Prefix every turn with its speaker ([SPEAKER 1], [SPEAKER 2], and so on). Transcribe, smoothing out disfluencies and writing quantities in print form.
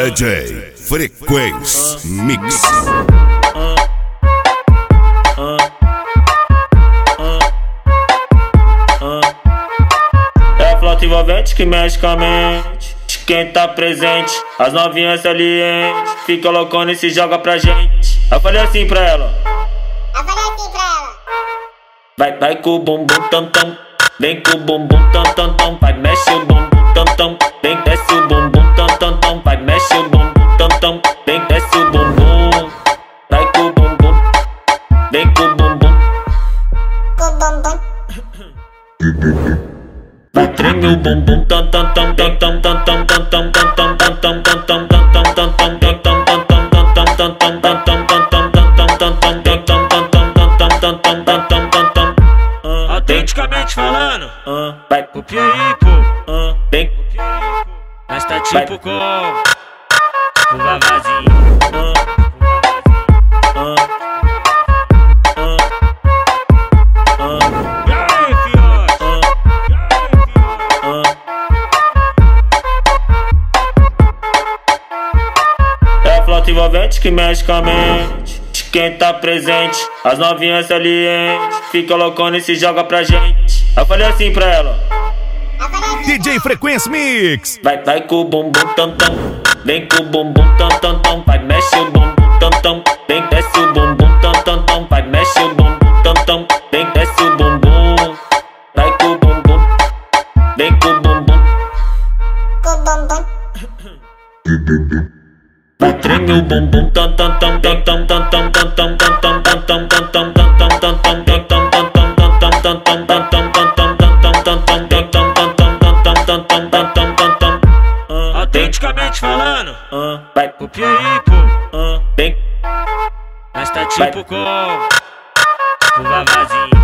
[SPEAKER 1] DJ Frequência Mix.
[SPEAKER 2] É a flauta envolvente que mexe com a mente de quem tá presente. As novinhas salientes fica loucona e se joga pra gente. Eu falei assim pra ela. Vai com o bumbum tam tam. Vem com o bumbum tam tam tam. Vai mexe o bumbum tam tam. Vem desce o bumbum tam tam tam. Vai mexe o bumbum tam tam. Vem desce o bumbum. Vai com o bumbum. Vem com o bumbum. Vai treme o bumbum tam tam tam tam tam tam tam tam tam tam tam tam tam tam tam tam tam
[SPEAKER 3] Autenticamente falando,
[SPEAKER 2] vai
[SPEAKER 3] copia aí, pô.
[SPEAKER 2] Vem,
[SPEAKER 3] Mas tá tipo com o Vavazinho. E aí, fiote?
[SPEAKER 2] É a flauta envolvente que mexe com a mente de quem tá presente. As novinhas salientes fica loucona e se joga pra gente. Eu falei assim pra ela.
[SPEAKER 1] DJ Frequência Mix.
[SPEAKER 2] Vai com o bumbum tam tam. Vem com o bumbum tam tam tam. Vai mexe o bumbum tam tam. Vem desce o bumbum tam tam tam. Vai mexe o bumbum tam tam. Vem desce o bumbum. Vai com o bumbum. Vem com o bumbum. Vai treme o bumbum tam tam tam tam tam tam tam tam tam tam tam tam tam tam tam tam tam
[SPEAKER 3] Autenticamente falando,
[SPEAKER 2] vai
[SPEAKER 3] copia aí, pô.
[SPEAKER 2] vem
[SPEAKER 3] Mas tá tipo com o Vavazinho.